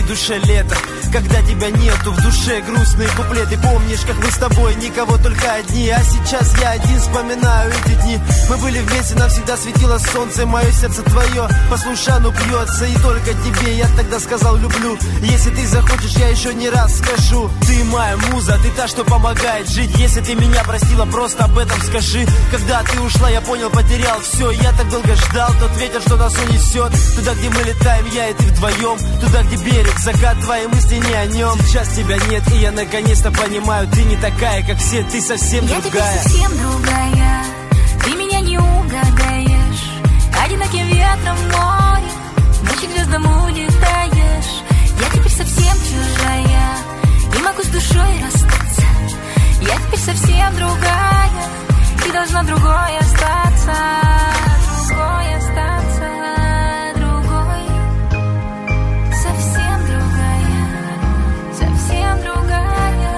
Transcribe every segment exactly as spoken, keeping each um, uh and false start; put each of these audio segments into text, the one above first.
душе лето, когда тебя нету, в душе грустные куплеты. Помнишь, как мы с тобой, никого, только одни. А сейчас я один вспоминаю эти дни. Мы были вместе, нам всегда светило солнце. Мое сердце твое по слушану бьется. И только тебе я тогда сказал люблю. Если ты захочешь, я еще не раз скажу. Ты моя муза, ты та, что помогает жить. Если ты меня простила, просто об этом скажи. Когда ты ушла, я понял, потерял все. Я так долго ждал тот ветер, что нас унесет. Туда, где мы летаем, я и ты вдвоем. Туда, где берег, закат, твои мысли не о нем. Сейчас тебя нет, и я наконец-то понимаю. Ты не такая, как все, ты совсем я другая. Я теперь совсем другая. Ты меня не угадаешь. Одиноким ветром в море, ночи к звездам улетаешь. Я теперь совсем чужая, не могу с душой расстаться. Я теперь совсем другая, ты должна другой остаться. Другой остаться, другой. Совсем другая, совсем другая.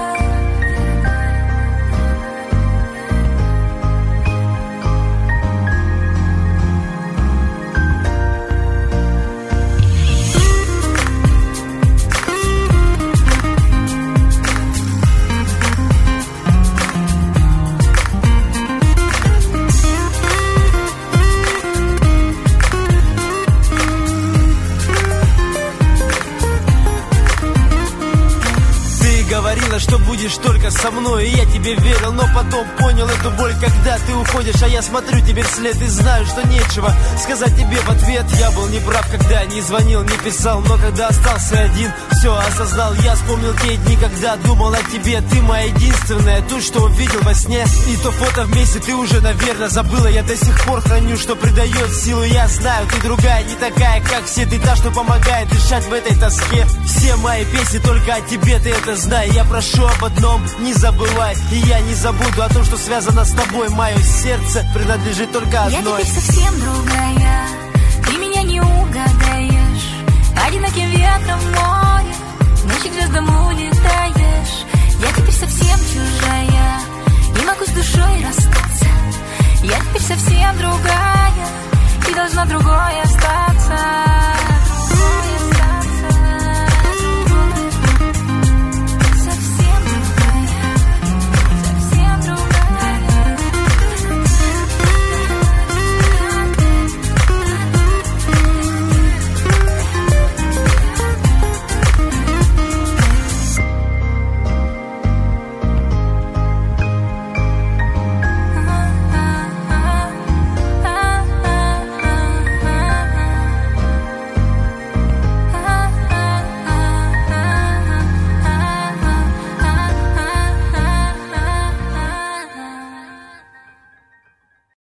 Говорила, что будешь только со мной, и я тебе верил, но потом понял эту боль, когда ты уходишь. А я смотрю тебе вслед и знаю, что нечего сказать тебе в ответ. Я был неправ, когда не звонил, не писал, но когда остался один, все осознал. Я вспомнил те дни, когда думал о тебе. Ты моя единственная, ту, что увидел во сне. И то фото вместе ты уже, наверное, забыла. Я до сих пор храню, что придает силу. Я знаю, ты другая, не такая, как все. Ты та, что помогает дышать в этой тоске. Все мои песни только о тебе, ты это знаешь. Я прошу об одном, не забывай. И я не забуду о том, что связано с тобой. Мое сердце принадлежит только одной. Я теперь совсем другая, ты меня не угадаешь. Одиноким ветром в море, ночи к звездам улетаешь. Я теперь совсем чужая.